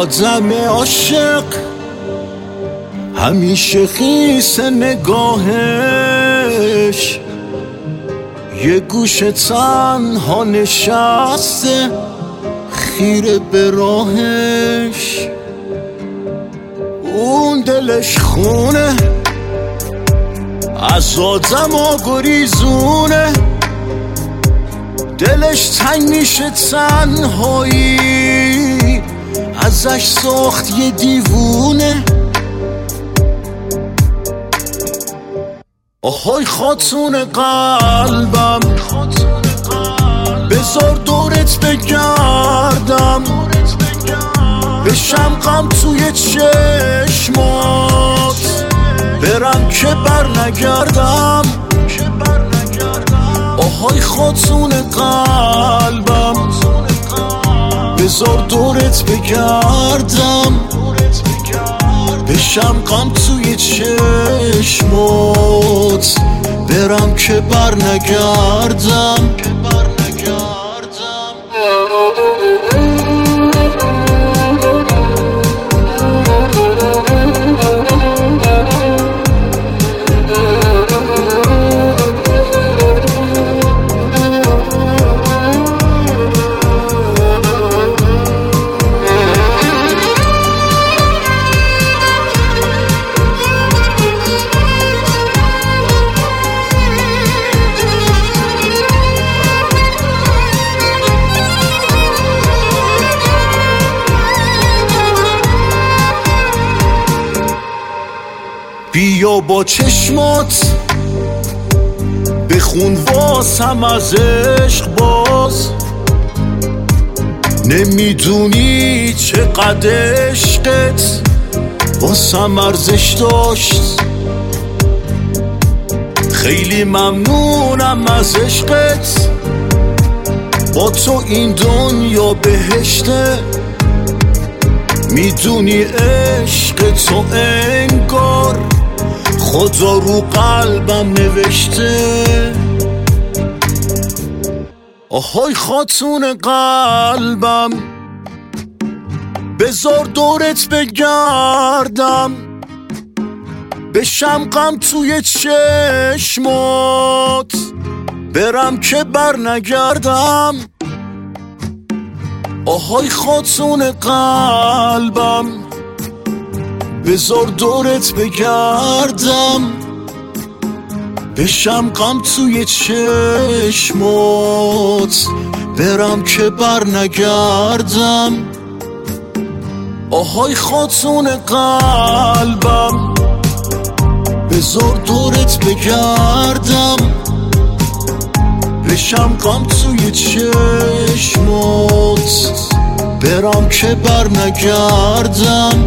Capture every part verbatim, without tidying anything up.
آدم عاشق همیشه خیس نگاهش، یه گوشه تنها نشسته خیره به راهش. اون دلش خونه از آدم ها گریزونه، دلش تنگ میشه تنهایی ازش ساخت یه دیوونه. آهای خاتون قلبم بذار دورت بگردم، بشم غم توی چشمات برم که بر نگردم. آهای خاتون قلبم بذار دورت بگردم، بشم غم توی چشمات برم که بر نگردم. بیا با چشمات بخون واسم از عشق باز، نمیدونی چقدر عشقت واسم ارزش داشت. خیلی ممنونم از عشقت، با تو این دنیا بهشته. میدونی عشق تو انگار خدا رو قلبم نوشته. آهای خاتون قلبم بذار دورت بگردم، بشم غم توی چشمات برم که بر نگردم. آهای خاتون قلبم بذار دورت بگردم، بشم غم توی چشمات برم که بر نگردم. آهای خاتون قلبم بذار دورت بگردم، بشم غم توی چشمات برم که بر نگردم.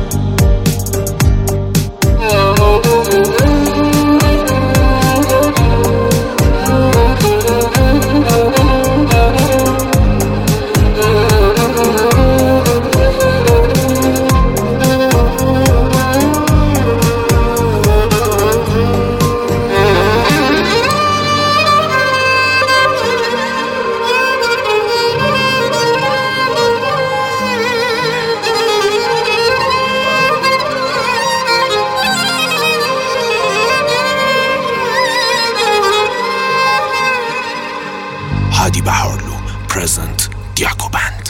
هادی بهارلو present دیاکو بند.